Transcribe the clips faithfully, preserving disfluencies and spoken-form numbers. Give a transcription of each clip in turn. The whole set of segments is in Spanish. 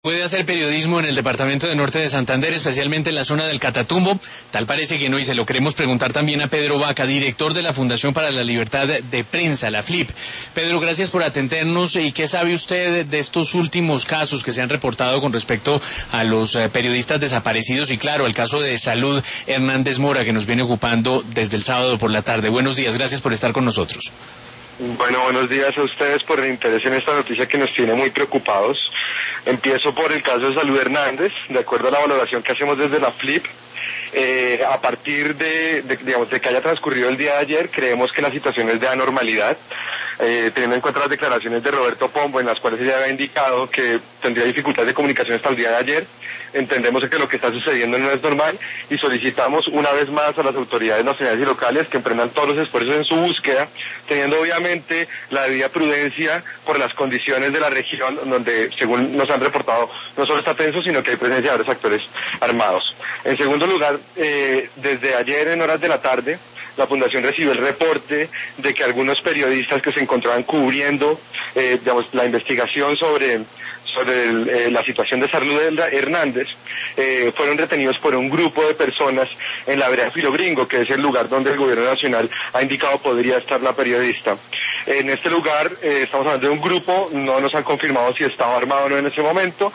Puede hacer periodismo en el departamento de Norte de Santander, especialmente en la zona del Catatumbo. Tal parece que no, y se lo queremos preguntar también a Pedro Vaca, director de la Fundación para la Libertad de Prensa, la F L I P. Pedro, gracias por atendernos. ¿Y qué sabe usted de estos últimos casos que se han reportado con respecto a los eh, periodistas desaparecidos? Y claro, el caso de Salud Hernández Mora, que nos viene ocupando desde el sábado por la tarde. Buenos días, gracias por estar con nosotros. Bueno, buenos días a ustedes por el interés en esta noticia que nos tiene muy preocupados. Empiezo por el caso de Salud Hernández. De acuerdo a la valoración que hacemos desde la F L I P, eh, a partir de, de, digamos, de que haya transcurrido el día de ayer, creemos que la situación es de anormalidad, eh, teniendo en cuenta las declaraciones de Roberto Pombo, en las cuales ella había indicado que tendría dificultades de comunicación hasta el día de ayer. Entendemos que lo que está sucediendo no es normal y solicitamos una vez más a las autoridades nacionales y locales que emprendan todos los esfuerzos en su búsqueda, teniendo obviamente la debida prudencia por las condiciones de la región, donde según nos han reportado no solo está tenso, sino que hay presencia de varios actores armados. En segundo lugar, eh, desde ayer en horas de la tarde, la Fundación recibió el reporte de que algunos periodistas que se encontraban cubriendo eh, digamos, la investigación sobre, sobre el, eh, la situación de Salud Hernández eh, fueron detenidos por un grupo de personas en la vereda Filo Gringo, que es el lugar donde el gobierno nacional ha indicado podría estar la periodista. En este lugar eh, estamos hablando de un grupo, no nos han confirmado si estaba armado o no en ese momento,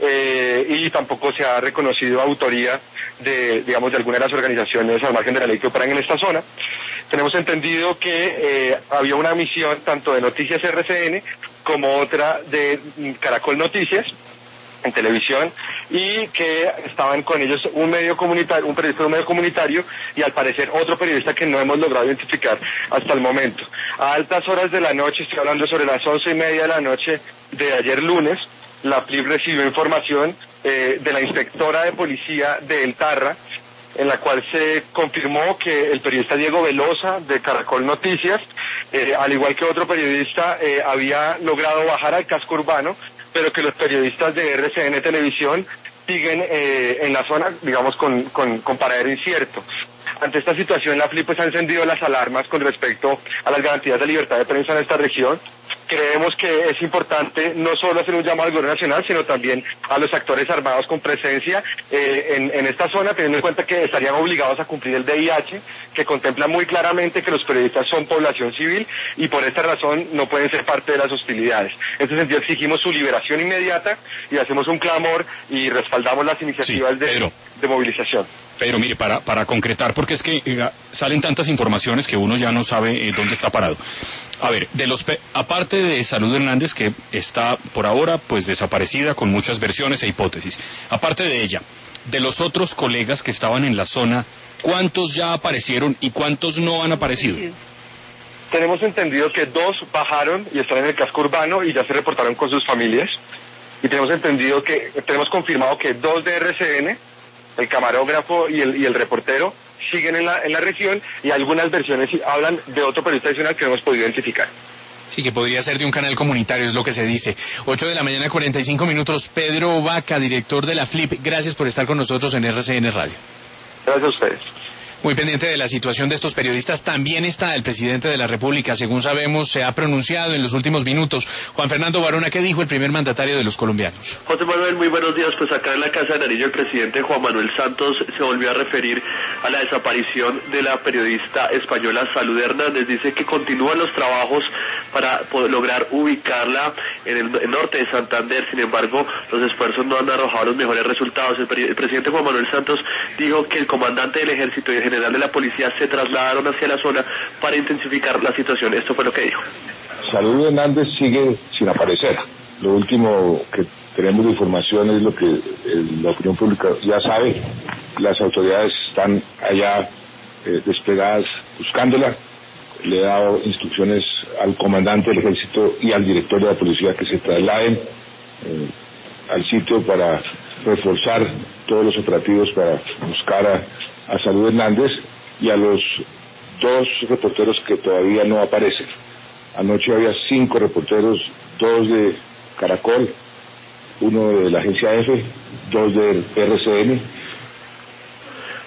eh, y tampoco se ha reconocido autoría de, digamos, de alguna de las organizaciones al margen de la ley que operan en esta zona. Tenemos entendido que eh, había una misión tanto de Noticias R C N como otra de Caracol Noticias en televisión, y que estaban con ellos un medio comunitario, un periodista de un medio comunitario y al parecer otro periodista que no hemos logrado identificar hasta el momento. A altas horas de la noche, estoy hablando sobre las once y media de la noche de ayer lunes, la F L I P recibió información eh, de la inspectora de policía de El Tarra, en la cual se confirmó que el periodista Diego Velosa de Caracol Noticias, eh, al igual que otro periodista, eh, había logrado bajar al casco urbano, pero que los periodistas de R C N Televisión siguen eh, en la zona, digamos, con, con, con paradero incierto. Ante esta situación, la F L I P pues, ha encendido las alarmas con respecto a las garantías de libertad de prensa en esta región. Creemos que es importante no solo hacer un llamado al gobierno nacional, sino también a los actores armados con presencia eh, en, en esta zona, teniendo en cuenta que estarían obligados a cumplir el D I H, que contempla muy claramente que los periodistas son población civil y por esta razón no pueden ser parte de las hostilidades. En este sentido exigimos su liberación inmediata y hacemos un clamor y respaldamos las iniciativas sí, de, de movilización. Pedro, mire, para, para concretar, porque es que eh, salen tantas informaciones que uno ya no sabe eh, dónde está parado. A ver, de los aparte de Salud Hernández, que está por ahora pues desaparecida con muchas versiones e hipótesis, aparte de ella, de los otros colegas que estaban en la zona, ¿cuántos ya aparecieron y cuántos no han aparecido? Sí. Tenemos entendido que dos bajaron y están en el casco urbano y ya se reportaron con sus familias. Y tenemos entendido que, tenemos confirmado que dos de R C N, el camarógrafo y el, y el reportero, siguen en la, en la región, y algunas versiones hablan de otro periodista adicional que no hemos podido identificar. Sí, que podría ser de un canal comunitario, es lo que se dice. ocho de la mañana, cuarenta y cinco minutos. Pedro Vaca, director de la F L I P, gracias por estar con nosotros en R C N Radio. Gracias a ustedes. Muy pendiente de la situación de estos periodistas también está el presidente de la República, según sabemos, se ha pronunciado en los últimos minutos. Juan Fernando Barona, ¿qué dijo el primer mandatario de los colombianos? José Manuel, muy buenos días. Pues acá en la Casa de Nariño el presidente Juan Manuel Santos se volvió a referir a la desaparición de la periodista española Salud Hernández. Dice que continúan los trabajos para poder lograr ubicarla en el, el norte de Santander. Sin embargo, los esfuerzos no han arrojado los mejores resultados. El, el presidente Juan Manuel Santos dijo que el comandante del ejército y el general de la policía se trasladaron hacia la zona para intensificar la situación. Esto fue lo que dijo. Salud Hernández sigue sin aparecer. Lo último que tenemos de información es lo que el, la opinión pública ya sabe. Las autoridades están allá eh, desplegadas buscándola. Le he dado instrucciones al comandante del ejército y al director de la policía que se trasladen eh, al sitio para reforzar todos los operativos para buscar a a Salud Hernández y a los dos reporteros que todavía no aparecen. Anoche había cinco reporteros, dos de Caracol, uno de la agencia F, dos de R C N.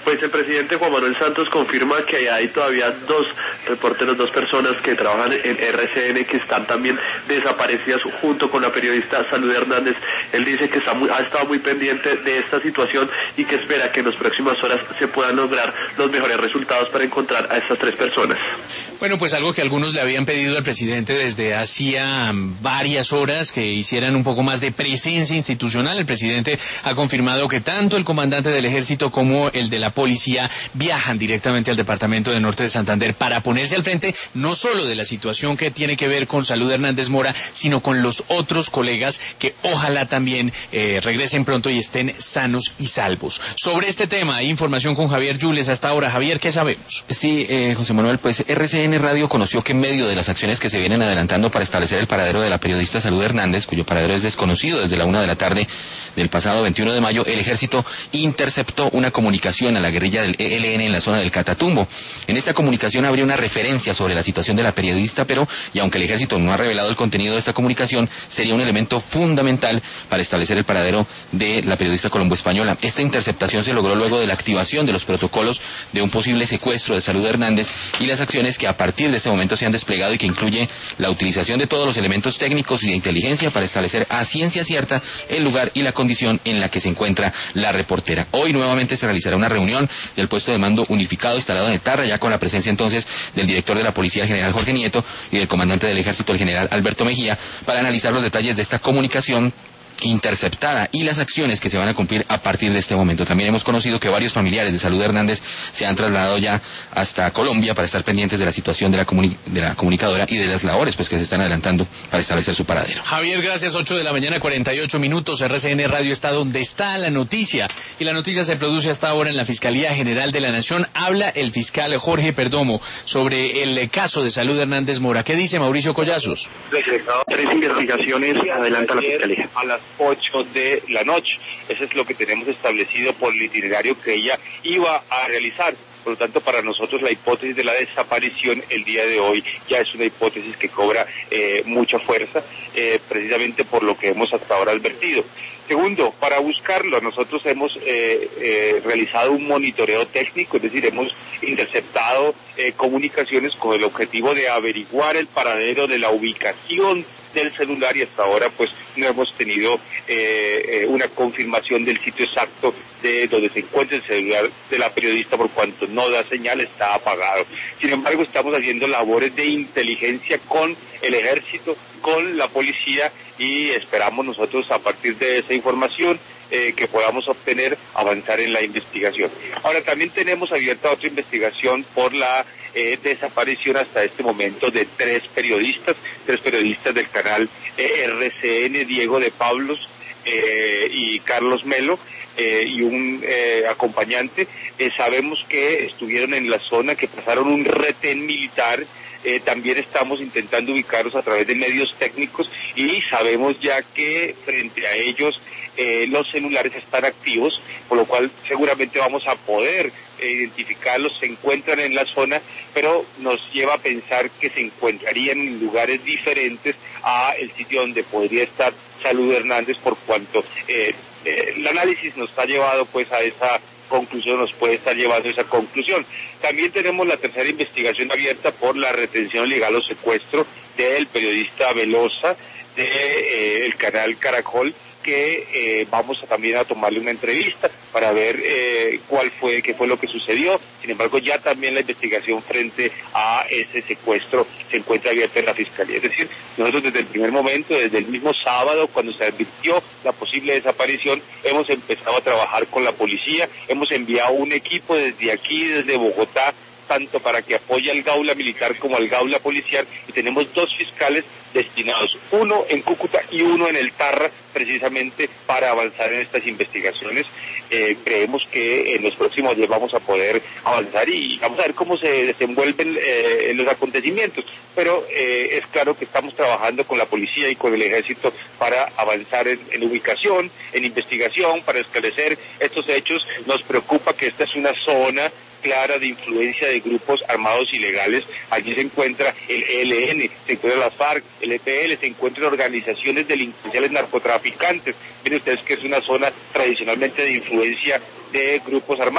Pues el presidente Juan Manuel Santos confirma que hay todavía dos reporteros, dos personas que trabajan en R C N que están también desaparecidas junto con la periodista Salud Hernández. Él dice que está muy, ha estado muy pendiente de esta situación y que espera que en las próximas horas se puedan lograr los mejores resultados para encontrar a estas tres personas. Bueno, pues algo que algunos le habían pedido al presidente desde hacía varias horas, que hicieran un poco más de presencia institucional. El presidente ha confirmado que tanto el comandante del ejército como el de la policía viajan directamente al departamento de Norte de Santander para ponerse al frente no solo de la situación que tiene que ver con Salud Hernández Mora, sino con los otros colegas que ojalá también eh, regresen pronto y estén sanos y salvos. Sobre este tema, hay información con Javier Yules hasta ahora. Javier, ¿qué sabemos? Sí, eh, José Manuel, pues R C N Radio conoció que en medio de las acciones que se vienen adelantando para establecer el paradero de la periodista Salud Hernández, cuyo paradero es desconocido desde la una de la tarde del pasado veintiuno de mayo, el ejército interceptó una comunicación a la guerrilla del E L N en la zona del Catatumbo. En esta comunicación habría una referencia sobre la situación de la periodista, pero, y aunque el ejército no ha revelado el contenido de esta comunicación, sería un elemento fundamental para establecer el paradero de la periodista colombo-española. Esta interceptación se logró luego de la activación de los protocolos de un posible secuestro de Salud Hernández y las acciones que a partir de este momento se han desplegado y que incluye la utilización de todos los elementos técnicos y de inteligencia para establecer a ciencia cierta el lugar y la condición en la que se encuentra la reportera. Hoy nuevamente se realizará una reunión del puesto de mando unificado instalado en Etarra, ya con la presencia entonces del director de la policía, el general Jorge Nieto, y del comandante del ejército, el general Alberto Mejía, para analizar los detalles de esta comunicación interceptada y las acciones que se van a cumplir a partir de este momento. También hemos conocido que varios familiares de Salud Hernández se han trasladado ya hasta Colombia para estar pendientes de la situación de la, comuni de la comunicadora y de las labores pues que se están adelantando para establecer su paradero. Javier, gracias. ocho de la mañana, cuarenta y ocho minutos. R C N Radio está donde está la noticia, y la noticia se produce hasta ahora en la Fiscalía General de la Nación. Habla el fiscal Jorge Perdomo sobre el caso de Salud Hernández Mora. ¿Qué dice Mauricio Collazos? Tres investigaciones adelanta la Fiscalía. A las ocho de la noche. Eso es lo que tenemos establecido por el itinerario que ella iba a realizar. Por lo tanto, para nosotros la hipótesis de la desaparición el día de hoy ya es una hipótesis que cobra eh, mucha fuerza, eh, precisamente por lo que hemos hasta ahora advertido. Segundo, para buscarlo, nosotros hemos eh, eh, realizado un monitoreo técnico, es decir, hemos interceptado eh, comunicaciones con el objetivo de averiguar el paradero de la ubicación del celular, y hasta ahora pues no hemos tenido eh, eh, una confirmación del sitio exacto de donde se encuentra el celular de la periodista, por cuanto no da señal, está apagado. Sin embargo, estamos haciendo labores de inteligencia con el ejército, con la policía, y esperamos nosotros a partir de esa información eh, que podamos obtener, avanzar en la investigación. Ahora, también tenemos abierta otra investigación por la eh, desaparición hasta este momento de tres periodistas, tres periodistas del canal eh, R C N, Diego de Pablos eh, y Carlos Melo, eh, y un eh, acompañante. Eh, sabemos que estuvieron en la zona, que pasaron un retén militar. Eh, también estamos intentando ubicarlos a través de medios técnicos, y sabemos ya que frente a ellos eh, los celulares están activos, por lo cual seguramente vamos a poder eh, identificarlos. Se encuentran en la zona, pero nos lleva a pensar que se encontrarían en lugares diferentes a el sitio donde podría estar Salud Hernández, por cuanto eh, eh, el análisis nos ha llevado pues a esa conclusión, nos puede estar llevando a esa conclusión. También tenemos la tercera investigación abierta por la retención legal o secuestro del periodista Velosa de eh, el canal Caracol, que eh, vamos a también a tomarle una entrevista para ver eh, cuál fue, qué fue lo que sucedió. Sin embargo, ya también la investigación frente a ese secuestro se encuentra abierta en la Fiscalía. Es decir, nosotros desde el primer momento, desde el mismo sábado, cuando se advirtió la posible desaparición, hemos empezado a trabajar con la policía, hemos enviado un equipo desde aquí, desde Bogotá, tanto para que apoye al Gaula Militar como al Gaula Policial, y tenemos dos fiscales destinados, uno en Cúcuta y uno en el Tarra, precisamente para avanzar en estas investigaciones. Eh, creemos que en los próximos días vamos a poder avanzar y vamos a ver cómo se desenvuelven eh, los acontecimientos, pero eh, es claro que estamos trabajando con la policía y con el ejército para avanzar en, en ubicación, en investigación, para esclarecer estos hechos. Nos preocupa que esta es una zona clara de influencia de grupos armados ilegales. Allí se encuentra el E L N, se encuentra la FARC, el E P L, se encuentran organizaciones delincuenciales narcotraficantes. Miren ustedes que es una zona tradicionalmente de influencia de grupos armados.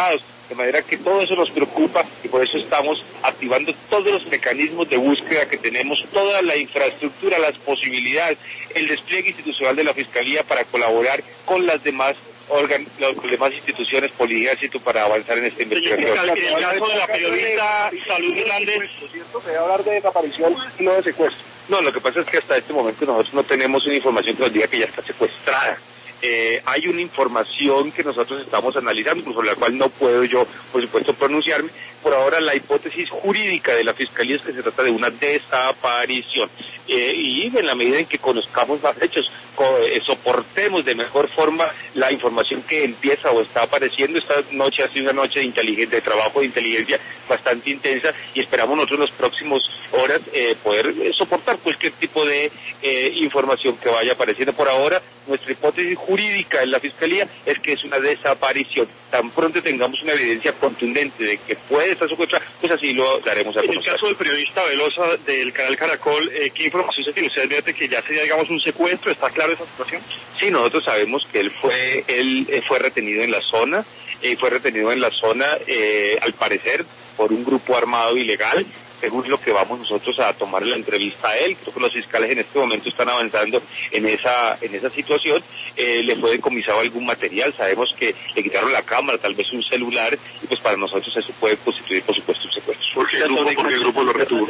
de manera que todo eso nos preocupa y por eso estamos activando todos los mecanismos de búsqueda que tenemos, toda la infraestructura, las posibilidades, el despliegue institucional de la Fiscalía para colaborar con las demás Organ, las demás instituciones Polijército para avanzar en esta investigación. En el caso de la periodista Salud Hernández, se va a hablar de desaparición y no de secuestro. No, lo que pasa es que hasta este momento nosotros no tenemos una información que nos diga que ya está secuestrada. Eh, hay una información que nosotros estamos analizando, sobre la cual no puedo yo, por supuesto, pronunciarme. Por ahora la hipótesis jurídica de la Fiscalía es que se trata de una desaparición. Eh, y en la medida en que conozcamos más hechos, co eh, soportemos de mejor forma la información que empieza o está apareciendo. Esta noche ha sido una noche de, inteligencia, de trabajo de inteligencia bastante intensa y esperamos nosotros en las próximas horas eh, poder eh, soportar cualquier tipo de eh, información que vaya apareciendo. Por ahora, nuestra hipótesis jurídica en la Fiscalía es que es una desaparición. Tan pronto tengamos una evidencia contundente de que puede estar secuestrada, pues así lo daremos a conocer. En el caso del periodista Velosa del canal Caracol, eh, ¿qué información se tiene? ¿Usted advierte que ya sería, digamos, un secuestro? ¿Está claro esa situación? Sí, nosotros sabemos que él fue él eh, fue retenido en la zona, eh, fue retenido en la zona, eh, al parecer, por un grupo armado ilegal. Según lo que vamos nosotros a tomar la entrevista a él, creo que los fiscales en este momento están avanzando en esa en esa situación. Eh, le fue decomisado algún material, sabemos que le quitaron la cámara, tal vez un celular, y pues para nosotros eso puede constituir, por supuesto, un secuestro. ¿Por qué el grupo, porque el grupo lo retuvo?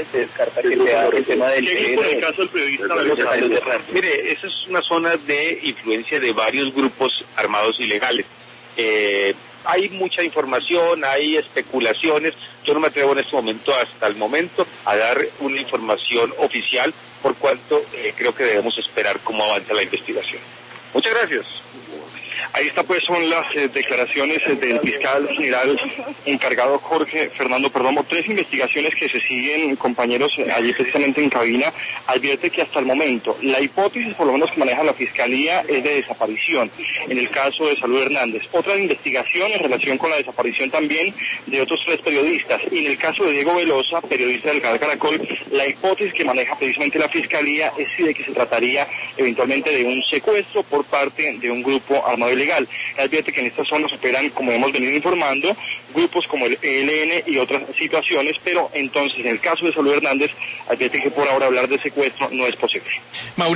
El tema del ¿Qué grupo en el caso del periodista Velosa? Mire, esa es una zona de influencia de varios grupos armados ilegales. Eh, hay mucha información, hay especulaciones. Yo no me atrevo en este momento, hasta el momento, a dar una información oficial, por cuanto eh, creo que debemos esperar cómo avanza la investigación. Muchas gracias. Ahí está, pues, son las eh, declaraciones eh, del fiscal general encargado Jorge Fernando Perdomo. Tres investigaciones que se siguen, compañeros, eh, allí precisamente en cabina. Advierte que hasta el momento la hipótesis, por lo menos que maneja la fiscalía, es de desaparición en el caso de Salud Hernández. Otra investigación en relación con la desaparición también de otros tres periodistas. Y en el caso de Diego Velosa, periodista del canal Caracol, la hipótesis que maneja precisamente la fiscalía es si de que se trataría eventualmente de un secuestro por parte de un grupo armado ilegal. Advierte que en estas zonas operan, como hemos venido informando, grupos como el E L N y otras situaciones, pero entonces en el caso de Salud Hernández advierte que por ahora hablar de secuestro no es posible.